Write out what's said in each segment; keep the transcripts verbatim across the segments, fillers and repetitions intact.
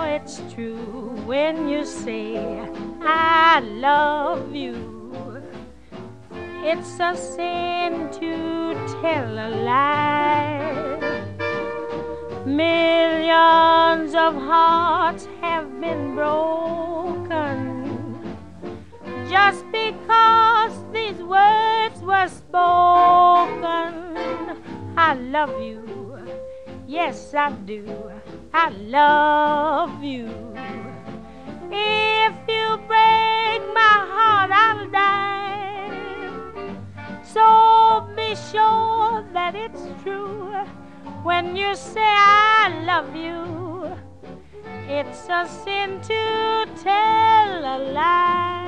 it's true when you say I love you. It's a sin to tell a lie. Millions of hearts have been broken just because these words were spoken. I love you, yes I do, I love you. If you break my heart, I'll die. So be sure that it's true when you say I love you. It's a sin to tell a lie.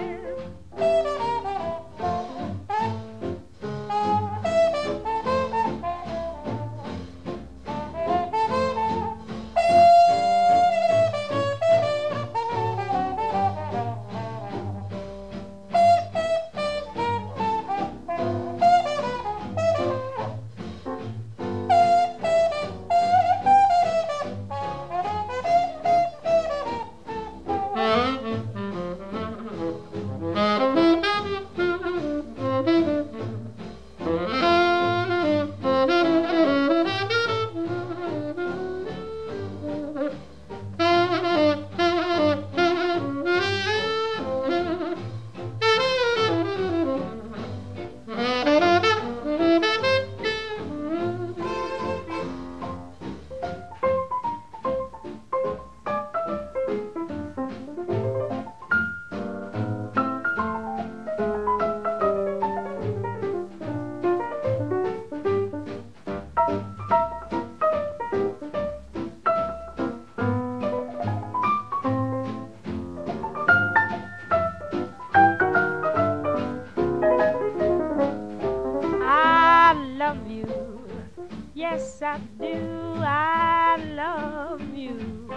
I love you, yes I do, I love you.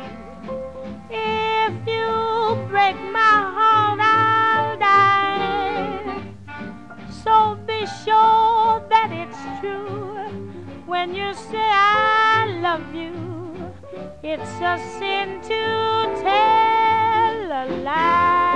If you break my heart, I'll die. So be sure that it's true when you say I love you. It's a sin to tell a lie.